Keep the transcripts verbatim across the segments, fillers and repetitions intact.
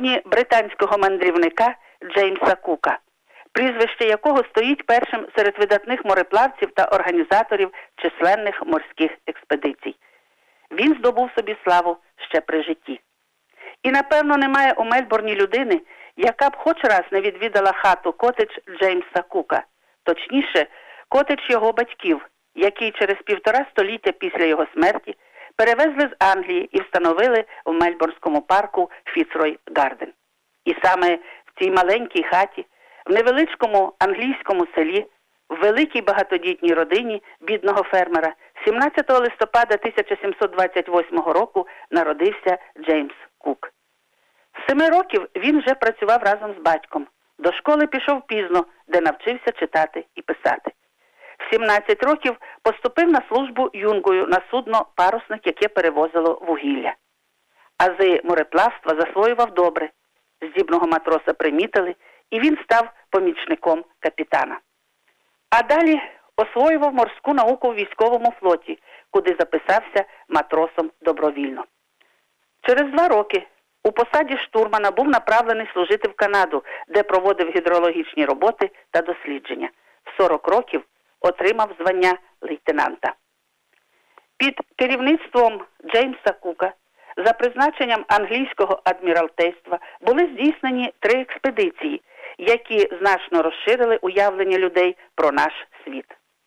імені британського мандрівника Джеймса Кука, прізвище якого стоїть першим серед видатних мореплавців та організаторів численних морських експедицій. Він здобув собі славу ще при житті. І, напевно, немає у Мельбурні людини, яка б хоч раз не відвідала хату-котедж Джеймса Кука, точніше, котедж його батьків, який через півтора століття після його смерті перевезли з Англії і встановили в Мельбурнському парку Фіцрой Гарден. І саме в цій маленькій хаті, в невеличкому англійському селі, в великій багатодітній родині бідного фермера, сімнадцятого листопада тисяча сімсот двадцять восьмого року народився Джеймс Кук. З семи років він вже працював разом з батьком. До школи пішов пізно, де навчився читати і писати. В сімнадцять років поступив на службу юнгою на судно «Парусник», яке перевозило вугілля. Ази мореплавства засвоював добре. Здібного матроса примітили, і він став помічником капітана. А далі освоював морську науку в військовому флоті, куди записався матросом добровільно. Через два роки у посаді штурмана був направлений служити в Канаду, де проводив гідрологічні роботи та дослідження. В сорок років отримав звання лейтенанта. Під керівництвом Джеймса Кука за призначенням англійського адміралтейства були здійснені три експедиції, які значно розширили уявлення людей про наш світ.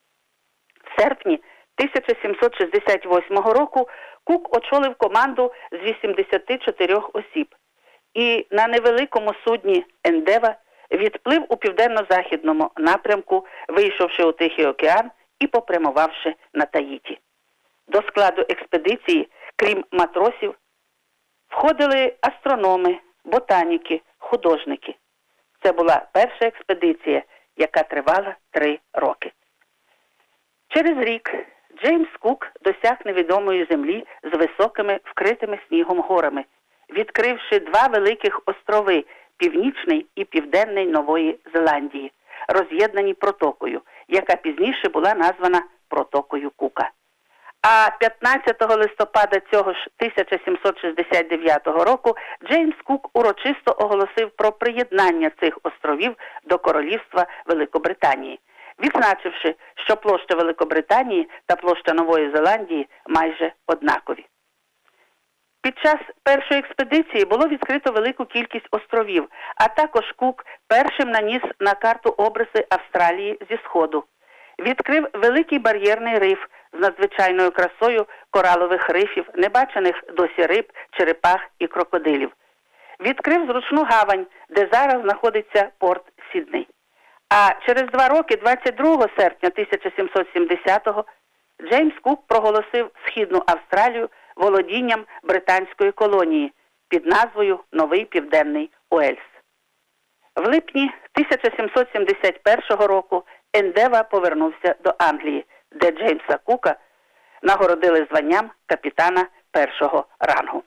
В серпні тисяча сімсот шістдесят восьмого року Кук очолив команду з вісімдесяти чотирьох осіб і на невеликому судні «Ендева» відплив у південно-західному напрямку, вийшовши у Тихий океан і попрямувавши на Таїті. До складу експедиції, крім матросів, входили астрономи, ботаніки, художники. Це була перша експедиція, яка тривала три роки. Через рік Джеймс Кук досяг невідомої землі з високими, вкритими снігом горами, відкривши два великих острови – Північний і Південний Нової Зеландії, роз'єднані протокою, яка пізніше була названа протокою Кука. А п'ятнадцятого листопада цього ж тисяча сімсот шістдесят дев'ятого року Джеймс Кук урочисто оголосив про приєднання цих островів до Королівства Великобританії, відзначивши, що площа Великобританії та площа Нової Зеландії майже однакові. Під час першої експедиції було відкрито велику кількість островів, а також Кук першим наніс на карту обриси Австралії зі сходу. Відкрив великий бар'єрний риф з надзвичайною красою коралових рифів, небачених досі риб, черепах і крокодилів. Відкрив зручну гавань, де зараз знаходиться порт Сідней. А через два роки, двадцять другого серпня тисяча сімсот сімдесятого, Джеймс Кук проголосив Східну Австралію володінням британської колонії під назвою Новий Південний Уельс. В липні тисяча сімсот сімдесят першого року Ендева повернувся до Англії, де Джеймса Кука нагородили званням капітана першого рангу.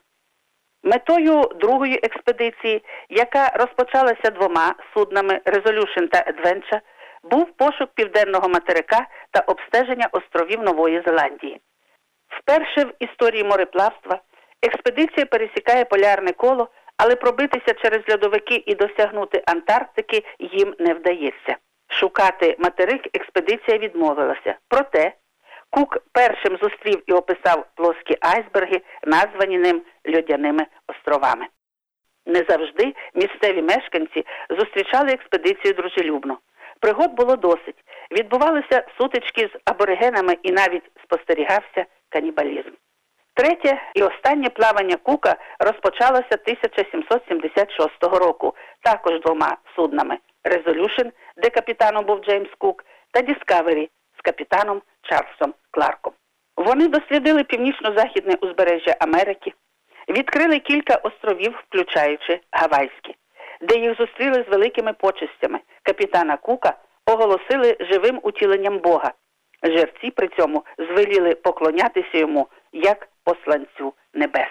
Метою другої експедиції, яка розпочалася двома суднами Resolution та Adventure, був пошук південного материка та обстеження островів Нової Зеландії. Вперше в історії мореплавства експедиція пересікає полярне коло, але пробитися через льодовики і досягнути Антарктики їм не вдається. Шукати материк експедиція відмовилася. Проте Кук першим зустрів і описав плоскі айсберги, названі ним Льодяними островами. Не завжди місцеві мешканці зустрічали експедицію дружелюбно. Пригод було досить. Відбувалися сутички з аборигенами і навіть спостерігався канібалізм. Третє і останнє плавання Кука розпочалося тисяча сімсот сімдесят шостого року, також двома суднами – Resolution, де капітаном був Джеймс Кук, та Discovery з капітаном Чарльзом Кларком. Вони дослідили північно-західне узбережжя Америки, відкрили кілька островів, включаючи Гавайські, де їх зустріли з великими почестями. Капітана Кука оголосили живим утіленням Бога. Жерці при цьому звеліли поклонятися йому як посланцю небес.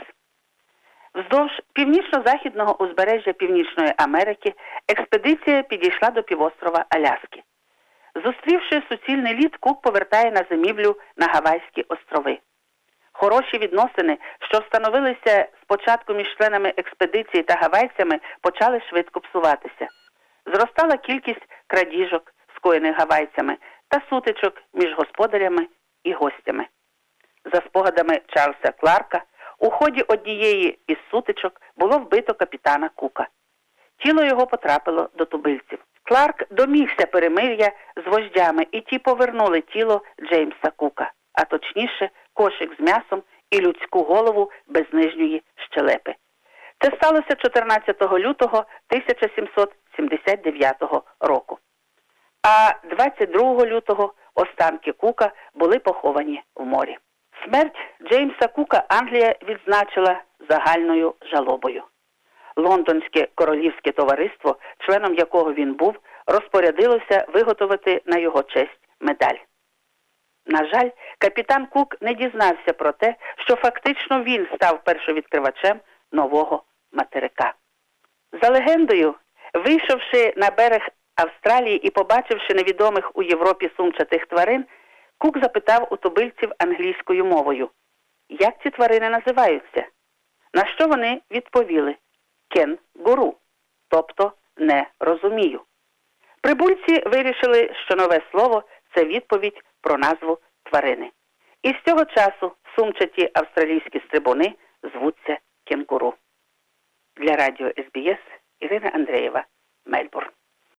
Вздовж північно-західного узбережжя Північної Америки експедиція підійшла до півострова Аляски. Зустрівши суцільний лід, Кук повертає на зимівлю на Гавайські острови. Хороші відносини, що встановилися спочатку між членами експедиції та гавайцями, почали швидко псуватися. Зростала кількість крадіжок, скоєних гавайцями, та сутичок між господарями і гостями. За спогадами Чарльза Кларка, у ході однієї із сутичок було вбито капітана Кука. Тіло його потрапило до тубильців. Кларк домігся перемир'я з вождями, і ті повернули тіло Джеймса Кука, а точніше кошик з м'ясом і людську голову без нижньої щелепи. Це сталося чотирнадцятого лютого тисяча сімсот сімдесят дев'ятого року. А двадцять другого лютого останки Кука були поховані в морі. Смерть Джеймса Кука Англія відзначила загальною жалобою. Лондонське королівське товариство, членом якого він був, розпорядилося виготовити на його честь медаль. На жаль, капітан Кук не дізнався про те, що фактично він став першовідкривачем нового материка. За легендою, вийшовши на берег Австралії і побачивши невідомих у Європі сумчатих тварин, Кук запитав у тубильців англійською мовою, як ці тварини називаються? На що вони відповіли «кен-гуру», тобто «не розумію». Прибульці вирішили, що нове слово – це відповідь про назву тварини. І з цього часу сумчаті австралійські стрибуни звуться кенгуру. Для радіо ес бі ес Ірина Андрієва, Мельбурн.